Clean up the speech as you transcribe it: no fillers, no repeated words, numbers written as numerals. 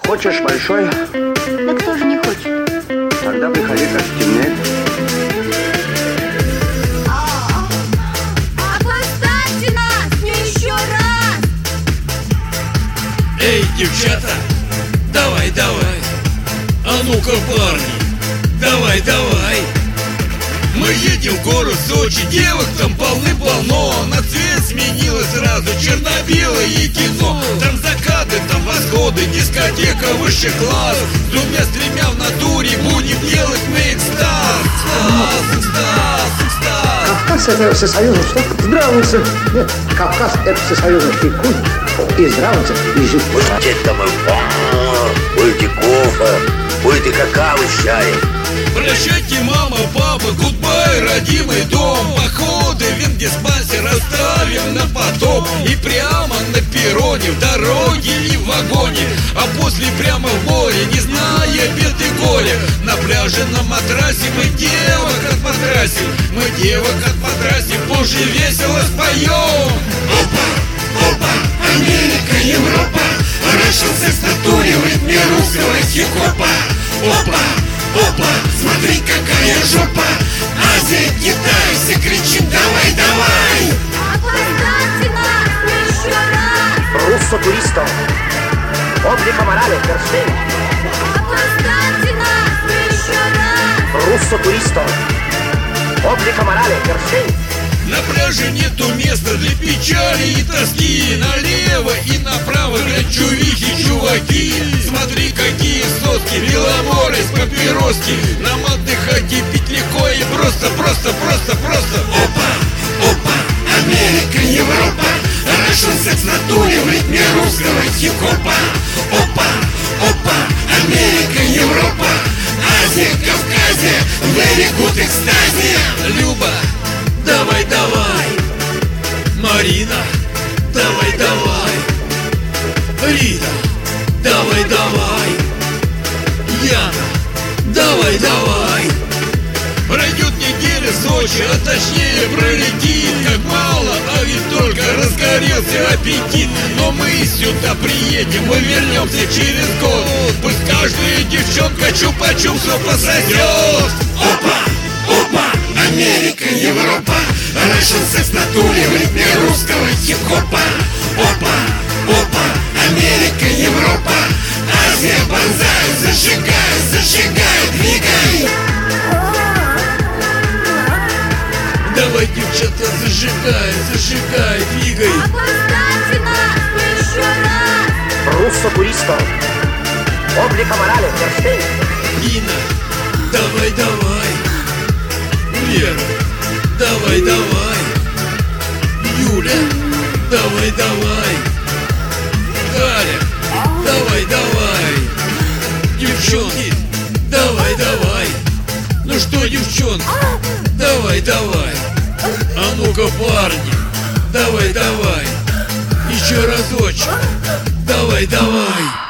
Хочешь большой? Да кто же не хочет? Тогда приходи, как стемнеет. Поставьте нас еще раз! Эй, девчата, давай, давай. А ну-ка, парни, давай, давай. Мы едем в город Сочи, девок там полны-полно. На цвет сменилось сразу черно-белое кино. Там закаты, там восходы, дискотека высший класс. С двумя-тремя в натуре будем делать мы экстаз. Экстаз, экстаз. Кавказ — это всесоюзный что? Здравствуйте. Нет, Кавказ — это всесоюзный фикус. И здравствуйте, и жить. Будете там будете кофе, будете какао с чаем. Прощайте, мама, папа, гудбай, родимый дом. Походы, виндиспансер оставим на потом. И прямо на перроне, в дороге и в вагоне. А после прямо в море, не зная бед и горя. На пляже, на матрасе мы девок отматрасим. Мы девок отматрасим, позже весело споем. Опа, опа, Америка, Европа. Russian секс в натуре в ритме русского хип-хопа. Опа, опа, смотри, какая жопа. Азия, Китай, все кричим давай, давай. Поставьте нас еще раз! Руссо туристо. Облика морали, Ферштейн. Поставьте нас еще раз! Руссо туристо. Облика морали, Ферштейн. На пляже нету места для печали и тоски. Налево и направо глядь, чувихи, чуваки. Смотри, какие соски, веломоры с папироски. Нам отдыхать и пить легко и просто, просто, просто, просто. Опа, опа, Америка, Европа. Russian секс в натуре в ритме русского хип-хопа. Опа, опа, Америка, Европа. Азия, Кавказе, very good экстазе. Люба, давай, давай. Марина, давай, давай. Рита, давай, давай. Яна, давай, давай. Пройдет неделя Сочи, а точнее пролетит. Как мало, а ведь только разгорелся аппетит. Но мы сюда приедем, мы вернемся через год. Пусть каждая девчонка чупа-чупса пососет. Опа, опа, Америка, Европа. Russian секс в натуре в ритме русского хип-хопа. Опа, опа, Америка, Европа. Азия, банзай, зажигай, зажигай, двигай. Давай, девчата, зажигай, зажигай, двигай. Поставьте нас еще раз! Руссо туристо. Облика морали, Ферштейн. Нина, давай, давай. Лера, давай, давай. Юля, давай, давай. Галя, давай, давай. Девчонки, давай, давай. Ну что, девчонки, давай, давай. А ну-ка, парни, давай, давай. Еще разочек, давай, давай.